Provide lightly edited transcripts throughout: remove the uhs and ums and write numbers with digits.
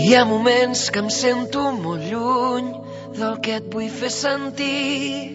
Hi ha moments que em sento molt lluny del que et vull fer sentir.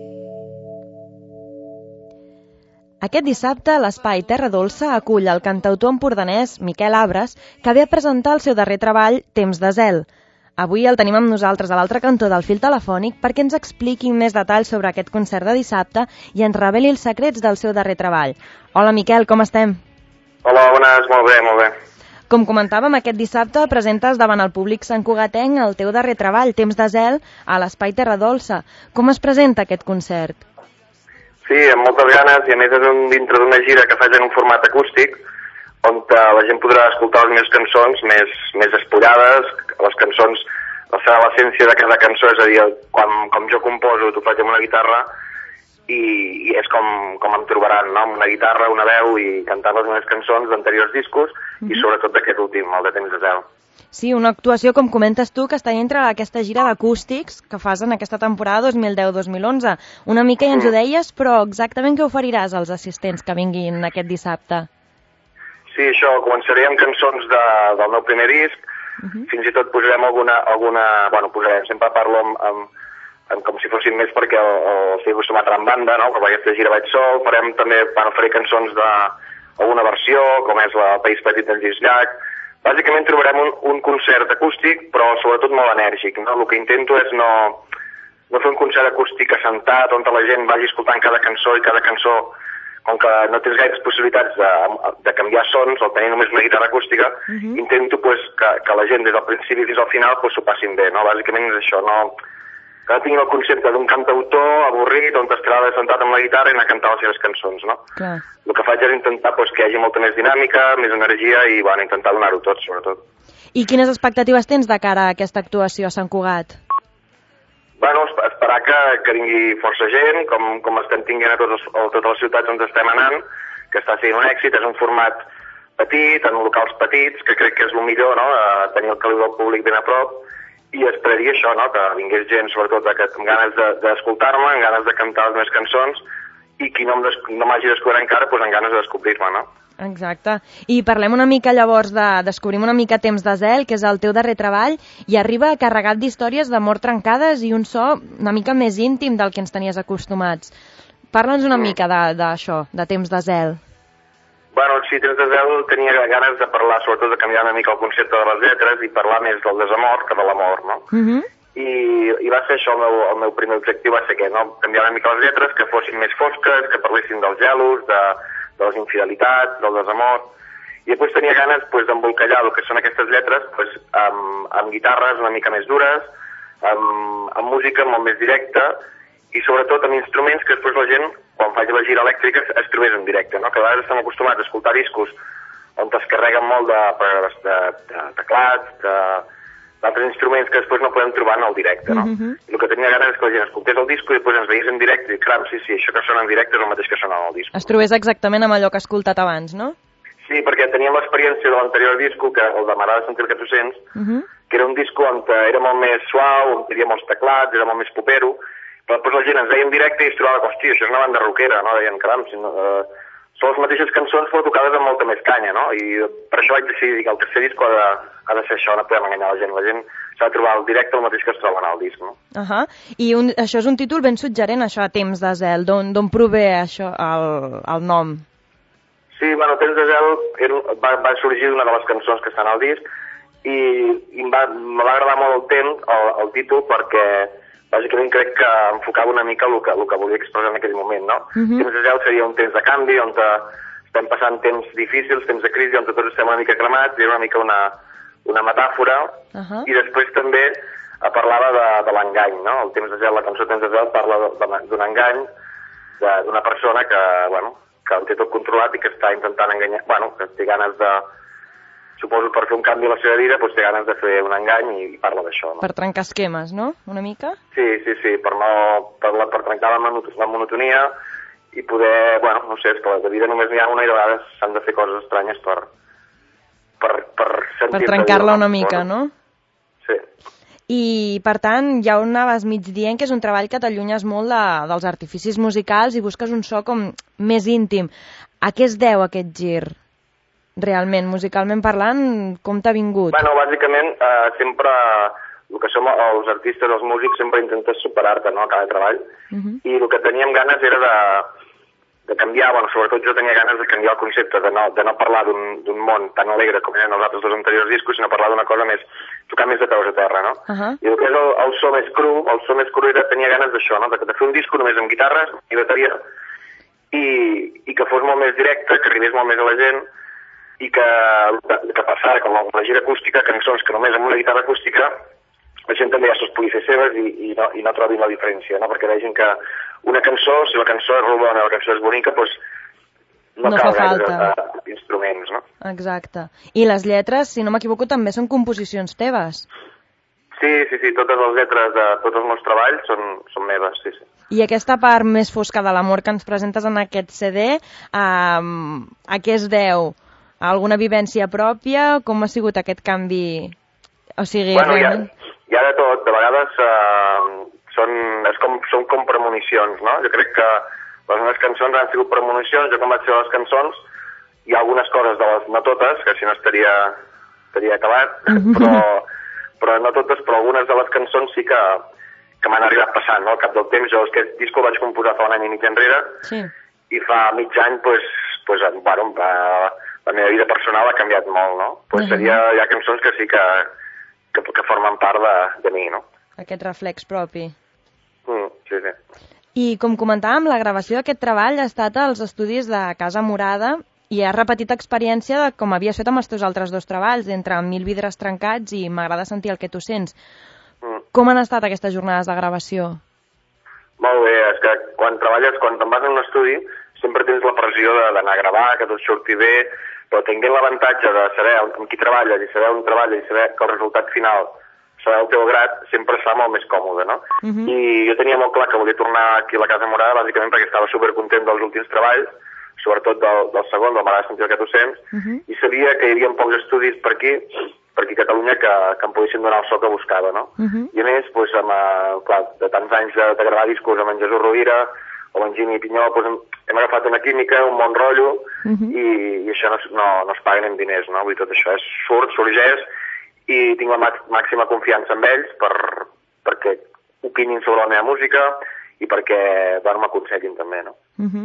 Aquest dissabte, l'Espai Terra Dolça acull el cantautor empordanès Miquel Abres, que ve a presentar el seu darrer treball, Temps de zel. Avui el tenim amb nosaltres a l'altre cantó del fil telefònic perquè ens expliqui més detalls sobre aquest concert de dissabte i ens reveli els secrets del seu darrer treball. Hola, Miquel, com estem? Hola, bones, molt bé, molt bé. Com comentàvem, aquest dissabte presentes davant el públic santcugatenc el teu darrer treball, Temps de zel, a l'Espai Terra Dolça. Com es presenta aquest concert? Sí, amb moltes ganes, i a més és dintre d'una gira que faig en un format acústic, on la gent podrà escoltar les meves cançons més espollades, les cançons, l'essència de cada cançó, és a dir, com jo composo, t'ho faig amb una guitarra, i és com em trobaran, no? Amb una guitarra, una veu, i cantar les meves cançons d'anteriors discos, i sobretot d'aquest últim, el de Temps de zel. Sí, una actuació, com comentes tu, que està dintre d'aquesta gira d'acústics que fas en aquesta temporada 2010-2011. Una mica ja ens ho deies, però exactament què oferiràs als assistents que vinguin aquest dissabte? Sí, això, començaré amb cançons del meu primer disc, fins i tot posarem posarem, sempre parlo amb com si fossin més perquè estic acostumat en banda, no? Per aquesta gira vaig sol, faré cançons d'alguna versió, com és la País Petit d'en Lluís Llach. Bàsicament trobarem un concert acústic, però sobretot molt enèrgic, no? El que intento és no fer un concert acústic assentat, on la gent vagi escoltant cada cançó, i cada cançó, com que no tens gaires possibilitats de canviar sons, o tenir només una guitarra acústica, intento que la gent des del principi fins al final s'ho passin bé, no? Bàsicament és això, que no tinguin el concepte d'un cantautor avorrit, on estarà sentat amb la guitarra i anar a cantar les seves cançons, no? Clar. El que faig és intentar que hi hagi molta més dinàmica, més energia, i intentar donar-ho tot, sobretot. I quines expectatives tens de cara a aquesta actuació a Sant Cugat? Esperar que vingui força gent, com estem tinguent a totes les ciutats on estem anant, que està sent un èxit, és un format petit, en locals petits, que crec que és el millor, no?, tenir el caliu del públic ben a prop, i esperaria això, no?, que vingués gent, sobretot, amb ganes d'escoltar-me, amb ganes de cantar les meves cançons, i qui no m'hagi descobert encara, doncs amb ganes de descobrir-me, no? Exacte. I parlem una mica llavors descobrim una mica Temps de zel, que és el teu darrer treball, i arriba carregat d'històries d'amor trencades i un so una mica més íntim del que ens tenies acostumats. Parla'ns una mica d'això, de Temps de zel. Sí, Temps de zel tenia ganes de parlar, sobretot de canviar una mica el concepte de les lletres i parlar més del desamor que de l'amor, no? I va ser això, el meu primer objectiu va ser canviar una mica les lletres, que fossin més fosques, que parlessin dels gelos, de les infidelitats, del desamor, i després tenia ganes d'embolcallar el que són aquestes lletres amb guitarres una mica més dures, amb música molt més directa, i sobretot amb instruments que després la gent, quan faci la gira elèctrica, es trobés en directe, no? Que a vegades estem acostumats a escoltar discos on es carreguen molt de teclats, d'altres instruments que després no podem trobar en el directe, no? I el que tenia ganes és que la gent escoltés el disco i després ens veiés en directe i, caram, sí, això que sona en directe és el mateix que sona en el disco. Es trobés exactament amb allò que has escoltat abans, no? Sí, perquè teníem l'experiència de l'anterior disco, el de M'agrada sentir el que tu sents, que era un disco on era molt més suau, on hi havia molts teclats, era molt més popero, però després la gent ens veia en directe i es trobava que, hòstia, això és una banda rockera, no? Deien, caram, són les mateixes cançons però tocades amb molta més canya, no? I per això vaig decidir que el tercer disc ha de ser això, no podem enganyar la gent s'ha de trobar al directe el mateix que es troba en el disc, no? I això és un títol ben suggerent, això, Temps de zel, d'on prové això, el nom? Sí, Temps de zel va sorgir d'una de les cançons que estan al disc i me va agradar molt el títol perquè bàsicament crec que enfocava una mica el que volia expressar en aquell moment, no? Temps de zel seria un temps de canvi, on estem passant temps difícils, temps de crisi, on tots estem una mica cremats, i era una mica una metàfora, i després també parlava de l'engany, no? El Temps de zel, la cançó Temps de zel parla d'un engany d'una persona que ho té tot controlat i que està intentant enganyar, que té ganes suposo per fer un canvi a la seva vida, té ganes de fer un engany i parla d'això, no? Per trencar esquemes, no? Una mica? Sí, per trencar la monotonia i poder, no sé, és que la vida només n'hi ha una i de vegades s'han de fer coses estranyes per sentir-te... Per trencar-la una mica, no? Sí. I, per tant, ja anaves mig dient que és un treball que t'allunyes molt dels artificis musicals i busques un so com més íntim. A què es deu aquest gir realment, musicalment parlant, com t'ha vingut? Bueno, bàsicament, sempre el que som els artistes, els músics, sempre intentes superar-te, no?, a cada treball. I el que teníem ganes era de canviar, bueno, sobretot jo tenia ganes de canviar el concepte, de no parlar d'un món tan alegre com eren els altres dos anteriors discos, sinó parlar d'una cosa més, tocar més de peus a terra, no? I el que és el so més cru, tenia ganes d'això, no?, de fer un disco només amb guitarres i bateria, i que fos molt més directe, que arribés molt més a la gent, i que passara com la gira acústica, cançons que només amb una guitarra acústica la gent també ja se'ls pugui fer seves i no trobin la diferència, no? Perquè vegin que una cançó, si la cançó és rodona, la cançó és bonica, doncs no cal gaire instruments, no? Exacte. I les lletres, si no m'equivoco, també són composicions teves. Sí, totes les lletres de tots els meus treballs són meves, sí. I aquesta part més fosca de l'amor que ens presentes en aquest CD, a què es deu? A alguna vivència pròpia? Com ha sigut aquest canvi? O sigui, bueno, hi ha de tot. De vegades són com premonicions, no? Jo crec que les meves cançons han sigut premonicions. Jo quan vaig fer les cançons hi ha algunes coses, no totes, que si no estaria acabat, però no totes, però algunes de les cançons sí que m'han arribat passant, no? Al cap del temps, jo aquest disc el vaig composar fa un any i mig enrere, i fa mig any, bueno, la meva vida personal ha canviat molt, no? Hi ha cançons que sí que formen part de mi, no? Aquest reflex propi. Sí. I com comentàvem, la gravació d'aquest treball ha estat als estudis de Casa Morada i has repetit experiència de com havies fet amb els teus altres dos treballs, entre 1000 vidres trencats i M'agrada sentir el que tu sents. Com han estat aquestes jornades de gravació? Molt bé, és que quan te'n vas en un estudi, sempre tens la pressió d'anar a gravar, que tot surti bé, però tenint l'avantatge de saber amb qui treballes i saber on treballes i saber que el resultat final serà el teu grat, sempre es fa molt més còmode, no? I jo tenia molt clar que volia tornar aquí a la Casa Morada, bàsicament perquè estava supercontent dels últims treballs, sobretot del segon, del M'agrada sentir el que tu sents, i sabia que hi havia pocs estudis per aquí a Catalunya que em poguessin donar el so que buscava, no? I a més, clar, de tants anys de gravar discos amb en Jesús Rovira o en Jimmy Pinyó, hem agafat una química, un bon rotllo, i això no es paguen amb diners, no? Vull dir, tot això sorgeix, i tinc la màxima confiança en ells perquè opinin sobre la meva música i perquè m'aconsellin també, no?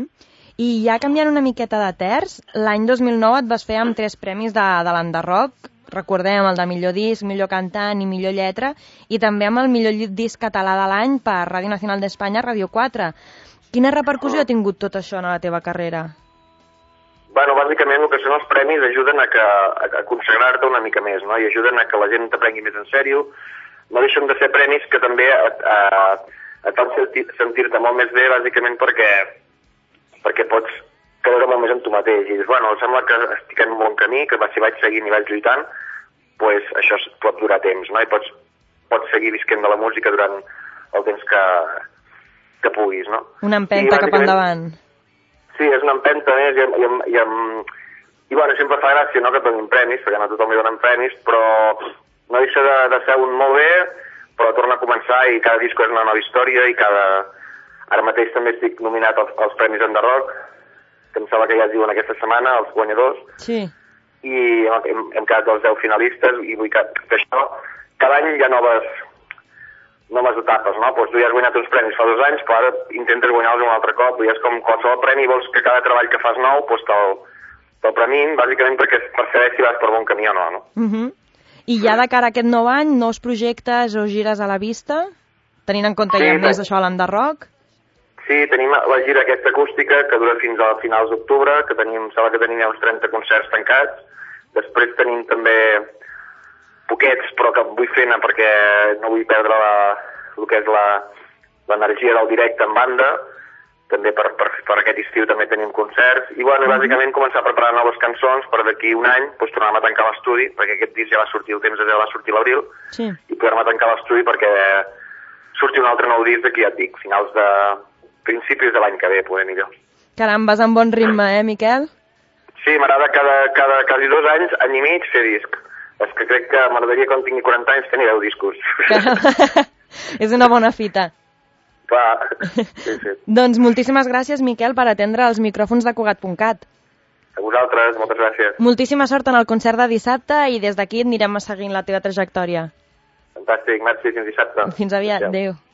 I ja canviant una miqueta de terç, l'any 2009 et vas fer amb 3 premis de l'Enderrock, recordem el de millor disc, millor cantant i millor lletra, i també amb el millor disc català de l'any per Ràdio Nacional d'Espanya, Ràdio 4. Quina repercussió ha tingut tot això en la teva carrera? Bueno, bàsicament el que són els premis ajuden a consagrar-te una mica més, no? I ajuden a que la gent t'aprengui més en sèrio. No deixen de ser premis que també et fan sentir-te molt més bé, bàsicament perquè pots creure molt més en tu mateix. I dius, bueno, sembla que estic en un bon camí, que si vaig seguint i vaig lluitant, doncs això pot durar temps, no? I pots seguir visquent de la música durant el temps que puguis, no? Una empenta cap endavant. Sí, és una empenta més i bueno, sempre fa gràcia, no?, que et donin premis, perquè no tothom li donen premis, però no deixa de ser un molt bé, però torna a començar i cada disc és una nova història i ara mateix també estic nominat als Premis Enderrock, que em sembla que ja es diuen aquesta setmana, els guanyadors. Sí. I hem quedat dels 10 finalistes i vull que això, cada any hi ha noves etapes, no? Doncs tu ja has guanyat uns premis fa 2 anys, però ara intentes guanyar-los un altre cop, i és com qualsevol premi, vols que cada treball que fas nou doncs te'l premin, bàsicament per saber si vas per bon camí o no, no? I ja de cara a aquest nou any, nous projectes o gires a la vista, tenint en compte ja més això a l'Enderrock? Sí, tenim la gira aquesta acústica que dura fins a finals d'octubre, que sembla que tenim ja uns 30 concerts tancats. Després tenim també poquets, però que vull fer-ne perquè no vull perdre el que és l'energia del directe en banda. També per aquest estiu també tenim concerts. I bueno, bàsicament començar a preparar noves cançons per d'aquí un any doncs tornar a tancar l'estudi, perquè aquest disc ja va sortir, el temps ja va sortir a l'abril, i poder-me tancar l'estudi perquè surti un altre nou disc d'aquí, ja et dic, principis de l'any que ve, poder millor. Caram, vas amb bon ritme, Miquel? Sí, m'agrada cada quasi 2 anys, any i mig, fer disc. És que crec que m'agradaria quan tingui 40 anys tenir 10 discos. És una bona fita. Clar, sí. Doncs moltíssimes gràcies, Miquel, per atendre els micròfons de Cugat.cat. A vosaltres, moltes gràcies. Moltíssima sort en el concert de dissabte i des d'aquí anirem seguint la teva trajectòria. Fantàstic, merci, fins dissabte. Fins aviat, adéu.